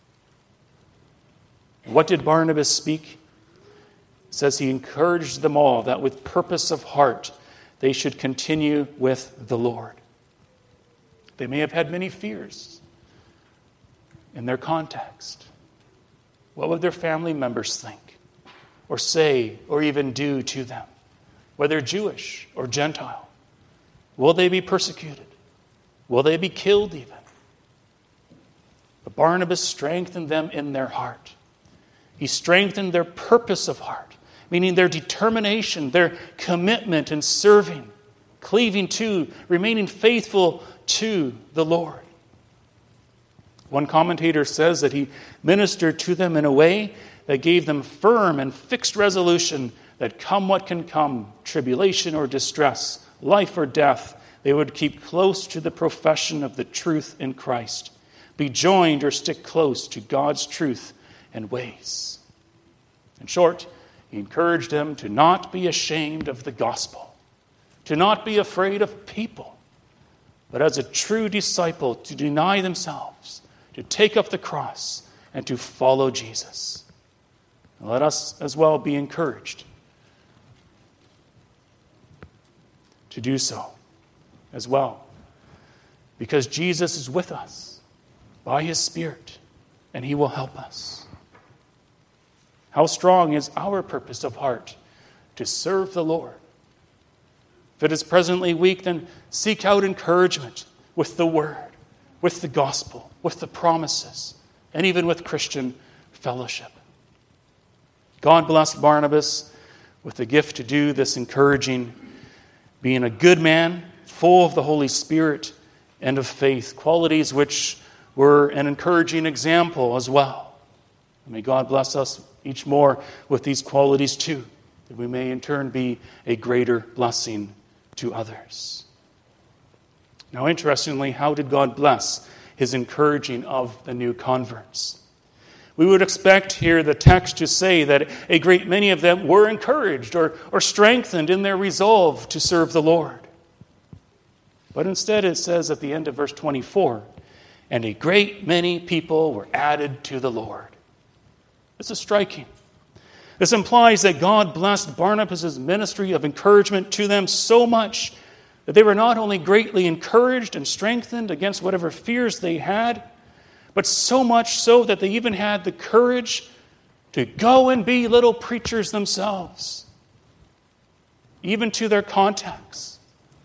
What did Barnabas speak? It says he encouraged them all that with purpose of heart they should continue with the Lord. They may have had many fears in their context. What would their family members think, or say, or even do to them? Whether Jewish or Gentile. Will they be persecuted? Will they be killed even? But Barnabas strengthened them in their heart. He strengthened their purpose of heart, meaning their determination, their commitment in serving, cleaving to, remaining faithful to the Lord. One commentator says that he ministered to them in a way that gave them firm and fixed resolution that come what can come, tribulation or distress, life or death, they would keep close to the profession of the truth in Christ, be joined or stick close to God's truth and ways. In short, he encouraged them to not be ashamed of the gospel, to not be afraid of people, but as a true disciple to deny themselves, to take up the cross, and to follow Jesus. And let us as well be encouraged to do so as well, because Jesus is with us by his Spirit, and he will help us. How strong is our purpose of heart to serve the Lord? If it is presently weak, then seek out encouragement with the word, with the gospel, with the promises, and even with Christian fellowship. God blessed Barnabas with the gift to do this encouraging, being a good man, full of the Holy Spirit and of faith, qualities which were an encouraging example as well. And may God bless us each more with these qualities too, that we may in turn be a greater blessing to others. Now, interestingly, how did God bless his encouraging of the new converts? We would expect here the text to say that a great many of them were encouraged or, or strengthened in their resolve to serve the Lord. But instead it says at the end of verse twenty-four, and a great many people were added to the Lord. This is striking. This implies that God blessed Barnabas' ministry of encouragement to them so much that they were not only greatly encouraged and strengthened against whatever fears they had, but so much so that they even had the courage to go and be little preachers themselves, even to their contacts,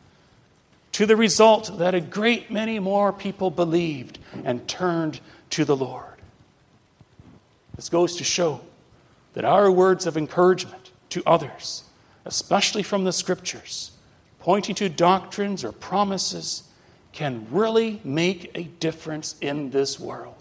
to the result that a great many more people believed and turned to the Lord. This goes to show that our words of encouragement to others, especially from the Scriptures, pointing to doctrines or promises, can really make a difference in this world.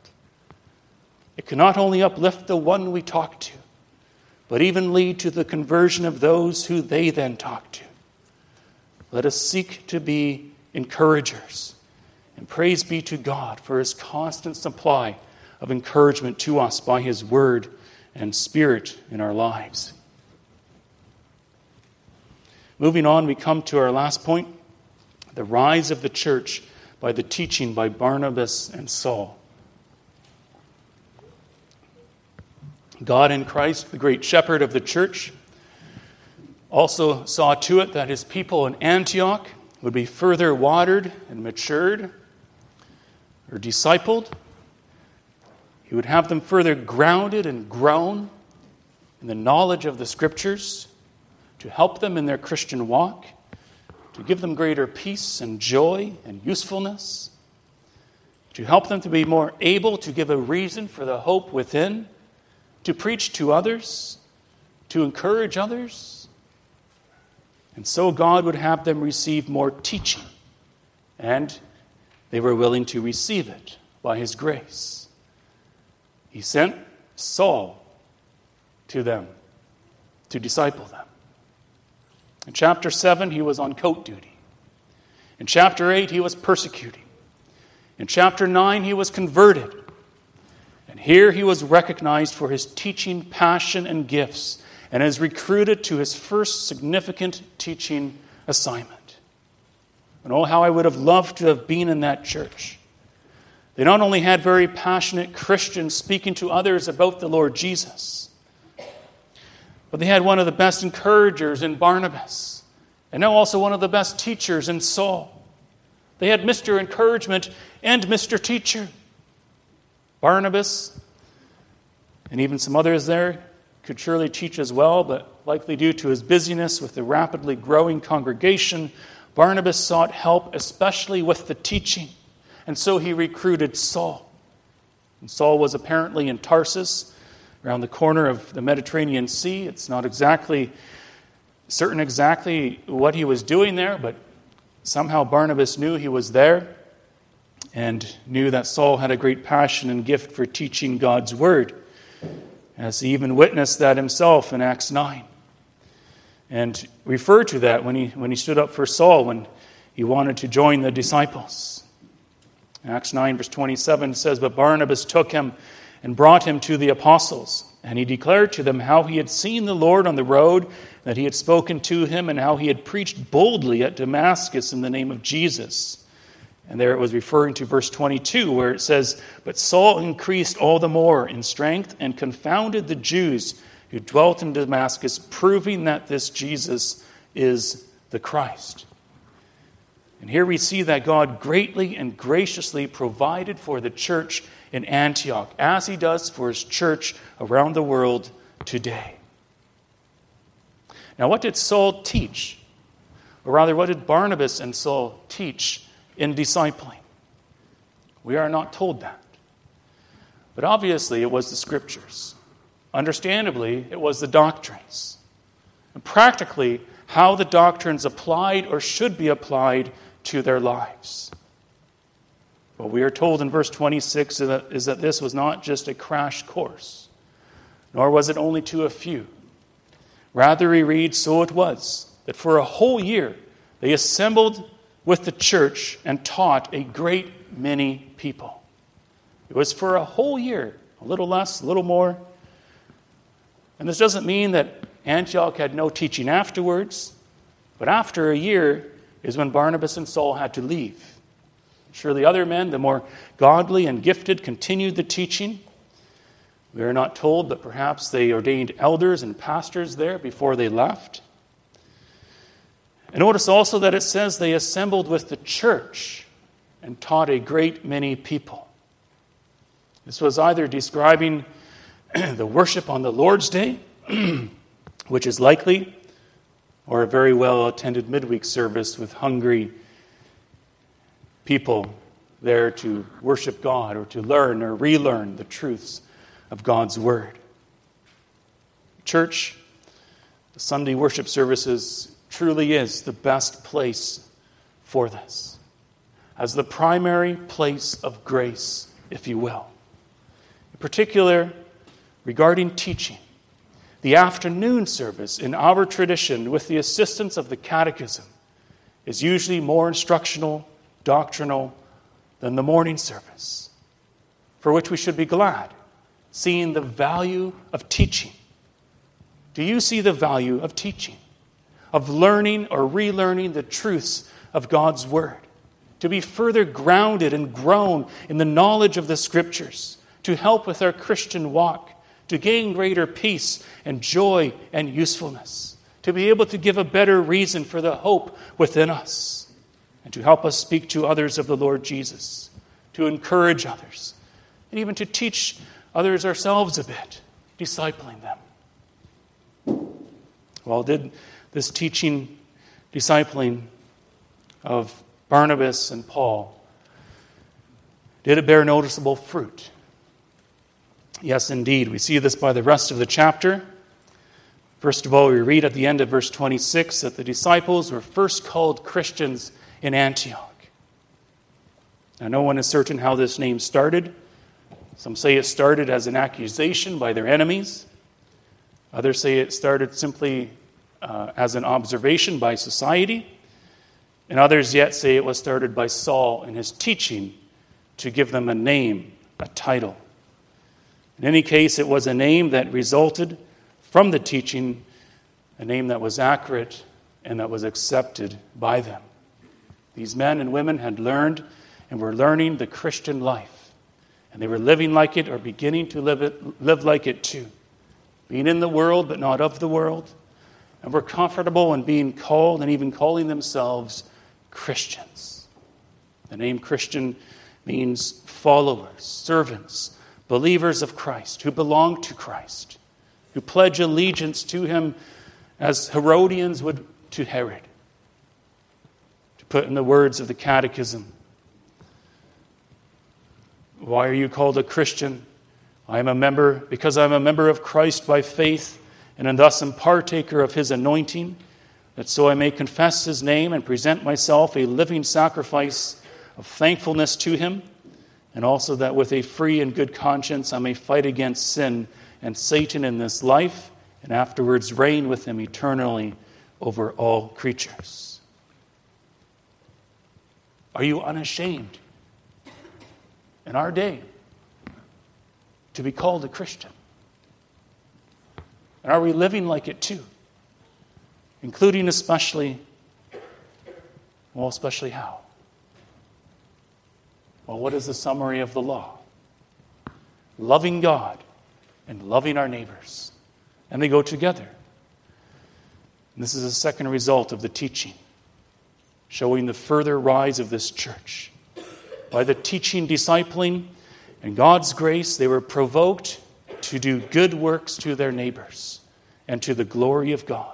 It can not only uplift the one we talk to, but even lead to the conversion of those who they then talk to. Let us seek to be encouragers, and praise be to God for his constant supply of encouragement to us by his word and Spirit in our lives. Moving on, we come to our last point, the rise of the church by the teaching by Barnabas and Saul. God in Christ, the great shepherd of the church, also saw to it that his people in Antioch would be further watered and matured or discipled. He would have them further grounded and grown in the knowledge of the Scriptures, to help them in their Christian walk, to give them greater peace and joy and usefulness, to help them to be more able to give a reason for the hope within, to preach to others, to encourage others. And so God would have them receive more teaching, and they were willing to receive it by His grace. He sent Saul to them to disciple them. In chapter seven, he was on coat duty. In chapter eight, he was persecuting. In chapter nine, he was converted. And here he was recognized for his teaching passion and gifts, and is recruited to his first significant teaching assignment. And oh, how I would have loved to have been in that church. They not only had very passionate Christians speaking to others about the Lord Jesus, but they had one of the best encouragers in Barnabas, and now also one of the best teachers in Saul. They had Mister Encouragement and Mister Teacher. Barnabas, and even some others there, could surely teach as well, but likely due to his busyness with the rapidly growing congregation, Barnabas sought help, especially with the teaching, and so he recruited Saul. And Saul was apparently in Tarsus, around the corner of the Mediterranean Sea. It's not exactly certain exactly what he was doing there, but somehow Barnabas knew he was there and knew that Saul had a great passion and gift for teaching God's word, as he even witnessed that himself in Acts nine. And referred to that when he, when he stood up for Saul, when he wanted to join the disciples. Acts nine verse twenty-seven says, "But Barnabas took him and brought him to the apostles. And he declared to them how he had seen the Lord on the road, that he had spoken to him, and how he had preached boldly at Damascus in the name of Jesus." And there it was referring to verse twenty-two, where it says, "But Saul increased all the more in strength and confounded the Jews who dwelt in Damascus, proving that this Jesus is the Christ." And here we see that God greatly and graciously provided for the church in Antioch, as he does for his church around the world today. Now, what did Saul teach? Or rather, what did Barnabas and Saul teach in discipling? We are not told that. But obviously, it was the Scriptures. Understandably, it was the doctrines. And practically, how the doctrines applied or should be applied to their lives. What we are told in verse twenty-six is that, is that this was not just a crash course, nor was it only to a few. Rather, we read, "So it was, that for a whole year they assembled with the church and taught a great many people." It was for a whole year, a little less, a little more. And this doesn't mean that Antioch had no teaching afterwards, but after a year is when Barnabas and Saul had to leave. Sure, the other men, the more godly and gifted, continued the teaching. We are not told, but perhaps they ordained elders and pastors there before they left. And notice also that it says they assembled with the church and taught a great many people. This was either describing the worship on the Lord's Day, which is likely, or a very well-attended midweek service with hungry people there to worship God or to learn or relearn the truths of God's Word. Church, the Sunday worship services truly is the best place for this, as the primary place of grace, if you will. In particular, regarding teaching, the afternoon service in our tradition, with the assistance of the catechism, is usually more instructional, doctrinal than the morning service, for which we should be glad, seeing the value of teaching. Do you see the value of teaching, of learning or relearning the truths of God's Word, to be further grounded and grown in the knowledge of the Scriptures, to help with our Christian walk, to gain greater peace and joy and usefulness, to be able to give a better reason for the hope within us, and to help us speak to others of the Lord Jesus, to encourage others, and even to teach others ourselves a bit, discipling them. Well, did this teaching, discipling of Barnabas and Paul, did it bear noticeable fruit? Yes, indeed. We see this by the rest of the chapter. First of all, we read at the end of verse twenty-six that the disciples were first called Christians in Antioch. Now, no one is certain how this name started. Some say it started as an accusation by their enemies. Others say it started simply uh, as an observation by society. And others yet say it was started by Saul in his teaching to give them a name, a title. In any case, it was a name that resulted from the teaching, a name that was accurate and that was accepted by them. These men and women had learned and were learning the Christian life. And they were living like it or beginning to live it, live like it too. Being in the world but not of the world. And were comfortable in being called and even calling themselves Christians. The name Christian means followers, servants, believers of Christ, who belong to Christ, who pledge allegiance to him as Herodians would to Herod. To put in the words of the Catechism, why are you called a Christian? I am a member, because I am a member of Christ by faith, and am thus am partaker of his anointing, that so I may confess his name and present myself a living sacrifice of thankfulness to him, and also that with a free and good conscience I may fight against sin and Satan in this life, and afterwards reign with him eternally over all creatures. Are you unashamed in our day to be called a Christian? And are we living like it too? Including especially, well, especially how? Well, what is the summary of the law? Loving God and loving our neighbors. And they go together. And this is a second result of the teaching, showing the further rise of this church. By the teaching, discipling, and God's grace, they were provoked to do good works to their neighbors and to the glory of God.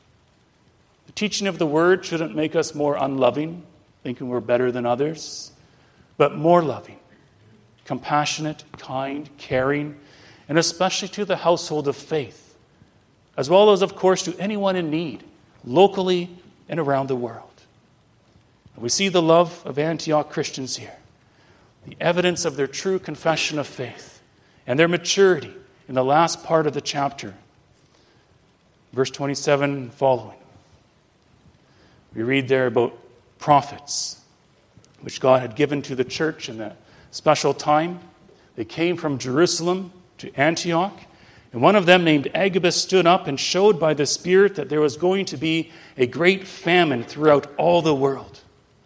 The teaching of the word shouldn't make us more unloving, thinking we're better than others, but more loving, compassionate, kind, caring, and especially to the household of faith, as well as, of course, to anyone in need, locally and around the world. And we see the love of Antioch Christians here, the evidence of their true confession of faith and their maturity in the last part of the chapter. Verse twenty-seven following. We read there about prophets, which God had given to the church in that special time. They came from Jerusalem to Antioch, and one of them, named Agabus, stood up and showed by the Spirit that there was going to be a great famine throughout all the world.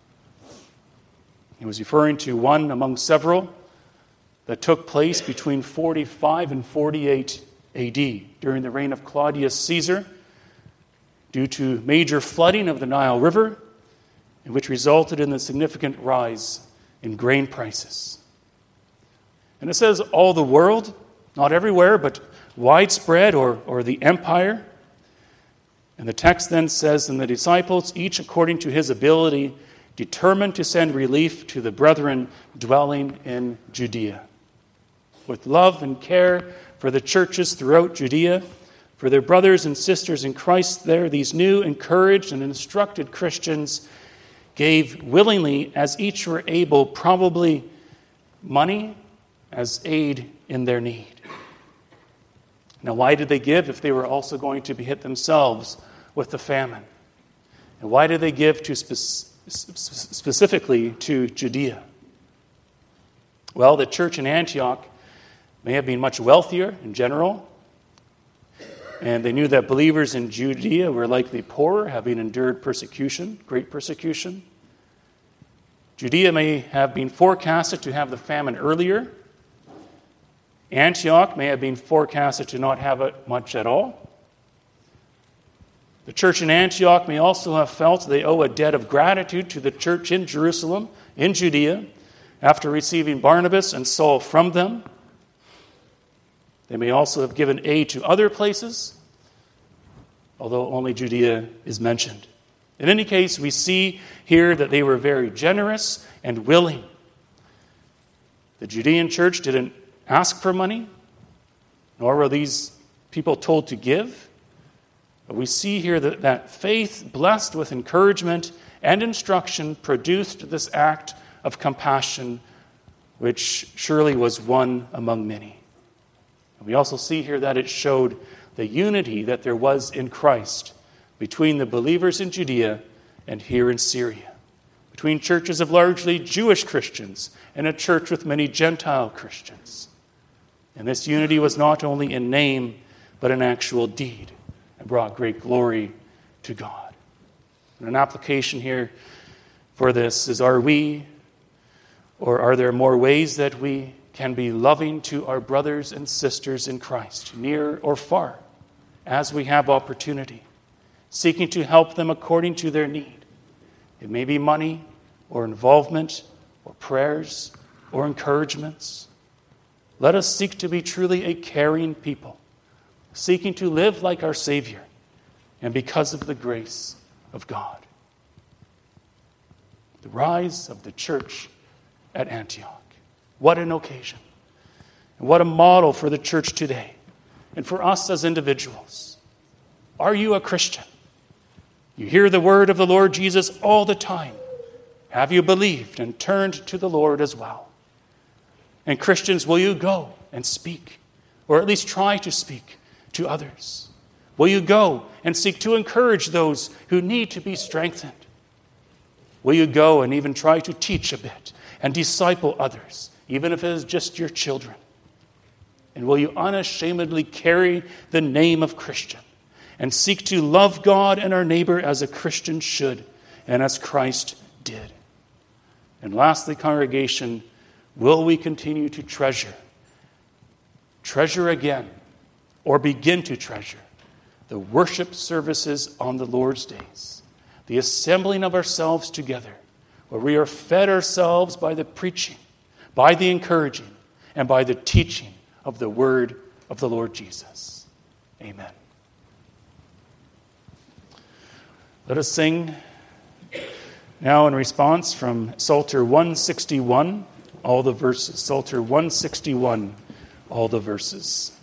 He was referring to one among several that took place between forty-five and forty-eight A D during the reign of Claudius Caesar, due to major flooding of the Nile River, and which resulted in the significant rise in grain prices. And it says all the world, not everywhere, but widespread, or, or the empire. And the text then says, and the disciples, each according to his ability, determined to send relief to the brethren dwelling in Judea. With love and care for the churches throughout Judea, for their brothers and sisters in Christ there, these new, encouraged, and instructed Christians gave willingly, as each were able, probably money as aid in their need. Now, why did they give if they were also going to be hit themselves with the famine? And why did they give to spe- specifically to Judea? Well, the church in Antioch may have been much wealthier in general, and they knew that believers in Judea were likely poorer, having endured persecution, great persecution. Judea may have been forecasted to have the famine earlier. Antioch may have been forecasted to not have it much at all. The church in Antioch may also have felt they owe a debt of gratitude to the church in Jerusalem, in Judea, after receiving Barnabas and Saul from them. They may also have given aid to other places, although only Judea is mentioned. In any case, we see here that they were very generous and willing. The Judean church didn't ask for money, nor were these people told to give. But we see here that, that faith, blessed with encouragement and instruction, produced this act of compassion, which surely was one among many. And we also see here that it showed the unity that there was in Christ between the believers in Judea and here in Syria, between churches of largely Jewish Christians and a church with many Gentile Christians. And this unity was not only in name, but in actual deed, and brought great glory to God. And an application here for this is, are we, or are there more ways that we can be loving to our brothers and sisters in Christ, near or far, as we have opportunity, seeking to help them according to their need? It may be money, or involvement, or prayers, or encouragements. Let us seek to be truly a caring people, seeking to live like our Savior, and because of the grace of God. The rise of the church at Antioch. What an occasion. And what a model for the church today, and for us as individuals. Are you a Christian? You hear the word of the Lord Jesus all the time. Have you believed and turned to the Lord as well? And Christians, will you go and speak, or at least try to speak to others? Will you go and seek to encourage those who need to be strengthened? Will you go and even try to teach a bit and disciple others, even if it is just your children? And will you unashamedly carry the name of Christian and seek to love God and our neighbor as a Christian should and as Christ did? And lastly, congregation, will we continue to treasure, treasure again, or begin to treasure the worship services on the Lord's days, the assembling of ourselves together, where we are fed ourselves by the preaching, by the encouraging, and by the teaching of the word of the Lord Jesus. Amen. Let us sing now in response from Psalter one sixty-one, all the verses. Psalter one sixty-one, all the verses.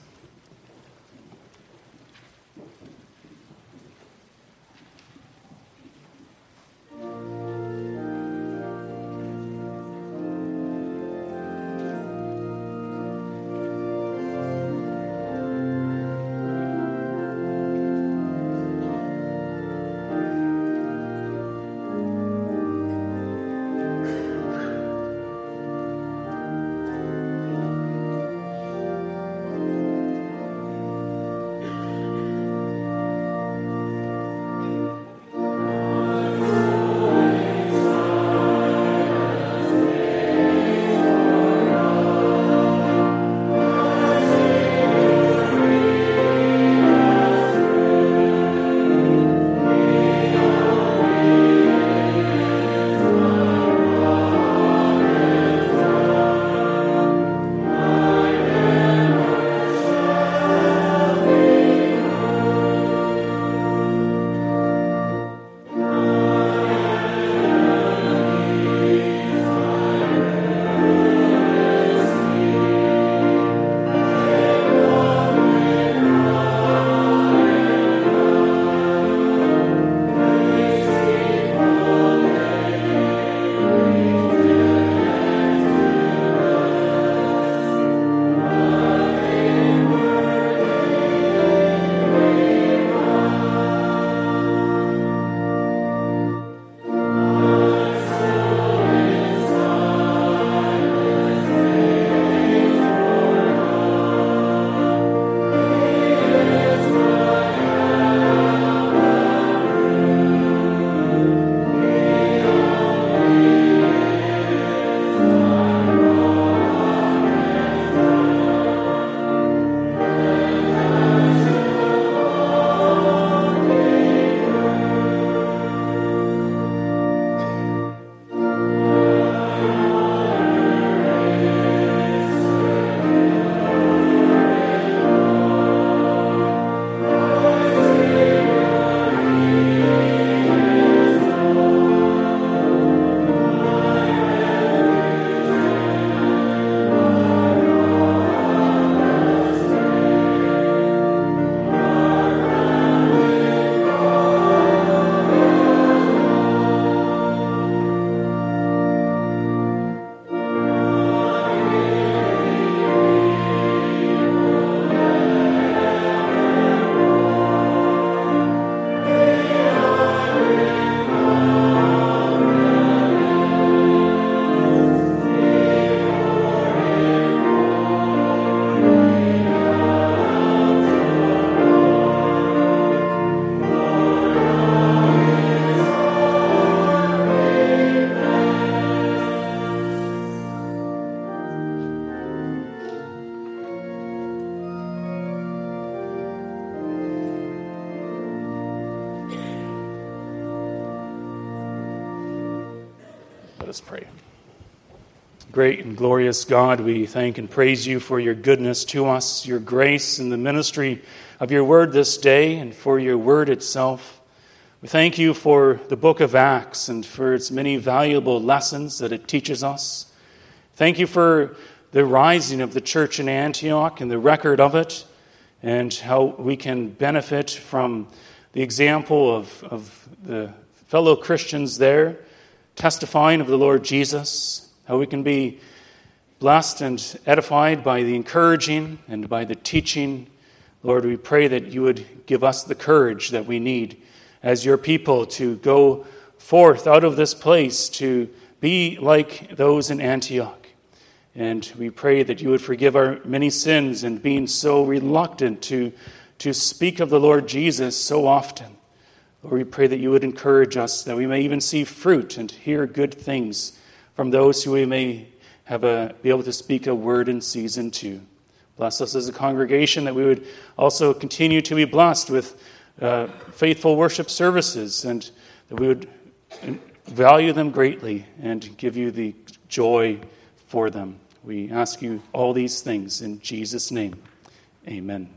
Let us pray. Great and glorious God, we thank and praise you for your goodness to us, your grace in the ministry of your word this day, and for your word itself. We thank you for the book of Acts and for its many valuable lessons that it teaches us. Thank you for the rising of the church in Antioch and the record of it, and how we can benefit from the example of, of the fellow Christians there, testifying of the Lord Jesus, how we can be blessed and edified by the encouraging and by the teaching. Lord, we pray that you would give us the courage that we need as your people to go forth out of this place to be like those in Antioch. And we pray that you would forgive our many sins and being so reluctant to, to speak of the Lord Jesus so often. Lord, we pray that you would encourage us, that we may even see fruit and hear good things from those who we may have a, be able to speak a word in season to. Bless us as a congregation, that we would also continue to be blessed with uh, faithful worship services, and that we would value them greatly and give you the joy for them. We ask you all these things in Jesus' name. Amen.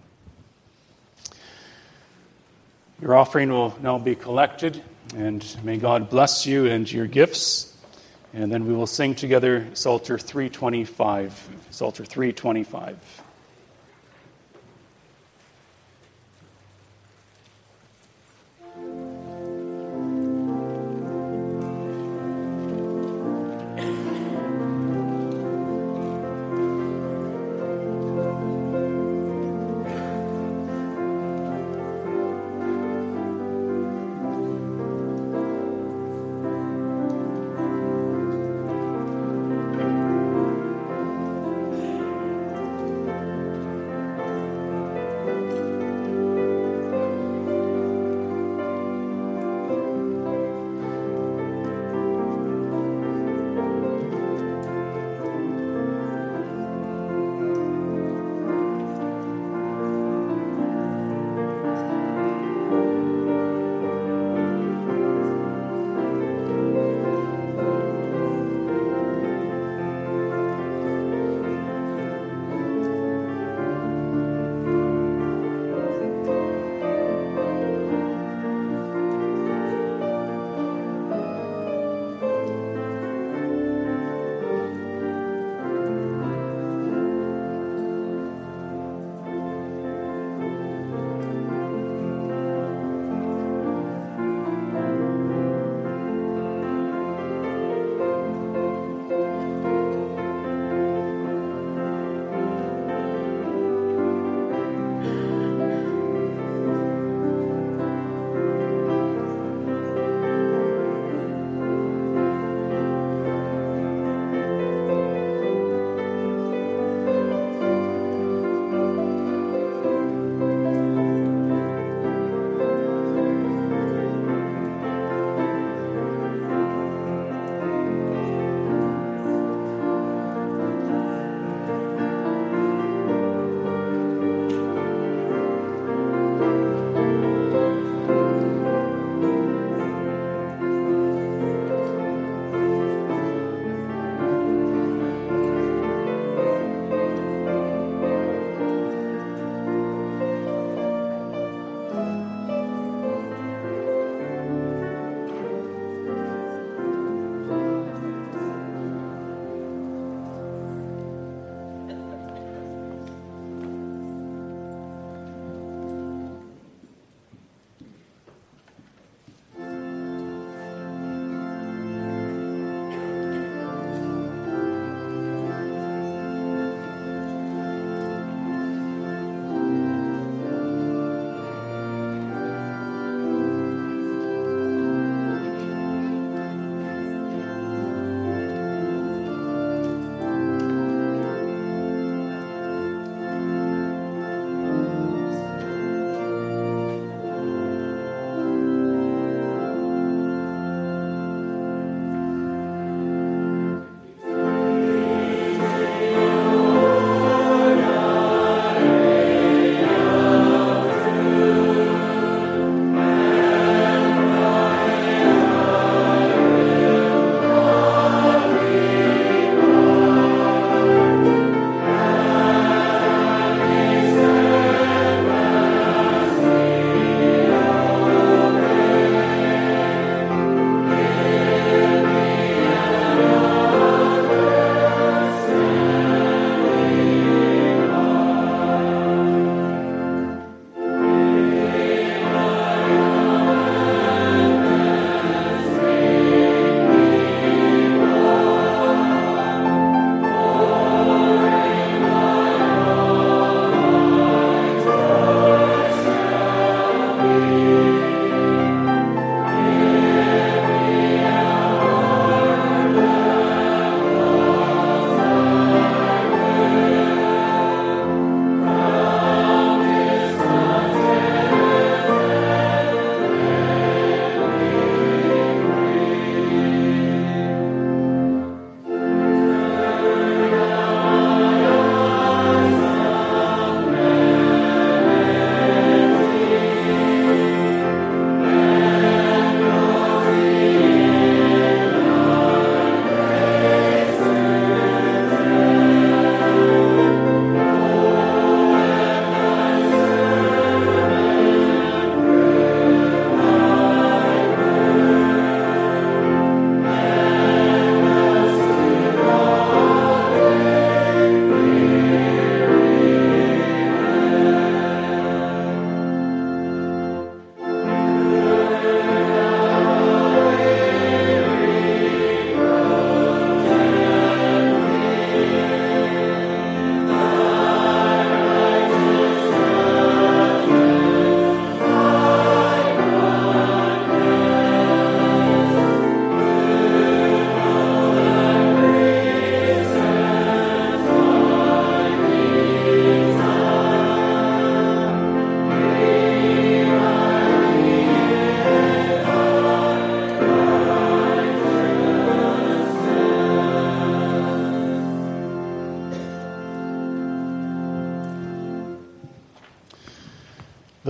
Your offering will now be collected, and may God bless you and your gifts. And then we will sing together Psalter three twenty-five. Psalter three twenty-five.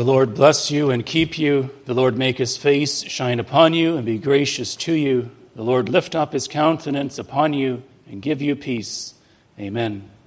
The Lord bless you and keep you. The Lord make his face shine upon you and be gracious to you. The Lord lift up his countenance upon you and give you peace. Amen.